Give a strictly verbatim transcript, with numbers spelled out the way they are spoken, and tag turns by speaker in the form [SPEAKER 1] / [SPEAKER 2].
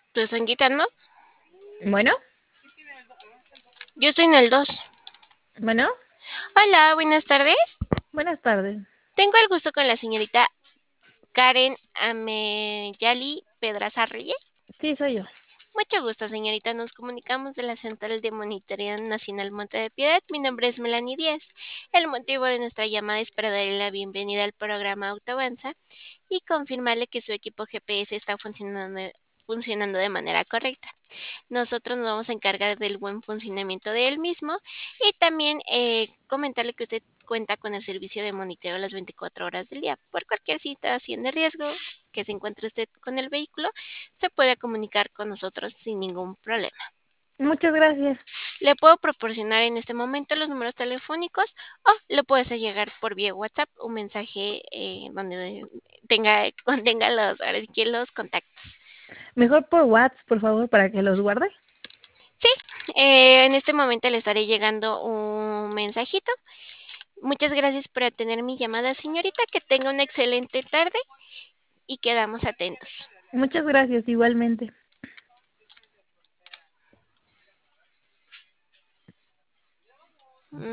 [SPEAKER 1] ¿Tú estás quitando?
[SPEAKER 2] Bueno,
[SPEAKER 1] Yo estoy en el dos.
[SPEAKER 2] bueno,
[SPEAKER 1] Hola, buenas tardes.
[SPEAKER 2] buenas tardes.
[SPEAKER 1] Tengo el gusto con la señorita Karen Ameyali Pedraza Reyes.
[SPEAKER 2] Sí, soy yo.
[SPEAKER 1] Mucho gusto, señorita. Nos comunicamos de la Central de Monitoreo Nacional Monte de Piedad. Mi nombre es Melanie Díaz. El motivo de nuestra llamada es para darle la bienvenida al programa Autoavanza y confirmarle que su equipo G P S está funcionando, funcionando de manera correcta. Nosotros nos vamos a encargar del buen funcionamiento de él mismo y también eh, comentarle que usted cuenta con el servicio de monitoreo las veinticuatro horas del día. Por cualquier situación de riesgo que se encuentre usted con el vehículo, se puede comunicar con nosotros sin ningún problema.
[SPEAKER 2] Muchas gracias.
[SPEAKER 1] Le puedo proporcionar en este momento los números telefónicos o le puede hacer llegar por vía WhatsApp un mensaje eh, donde tenga, contenga los, ahora sí que los contactos.
[SPEAKER 2] Mejor por WhatsApp, por favor, para que los guarde.
[SPEAKER 1] Sí, eh, en este momento le estaré llegando un mensajito. Muchas gracias por atender mi llamada, señorita. Que tenga una excelente tarde y quedamos atentos.
[SPEAKER 2] Muchas gracias, igualmente.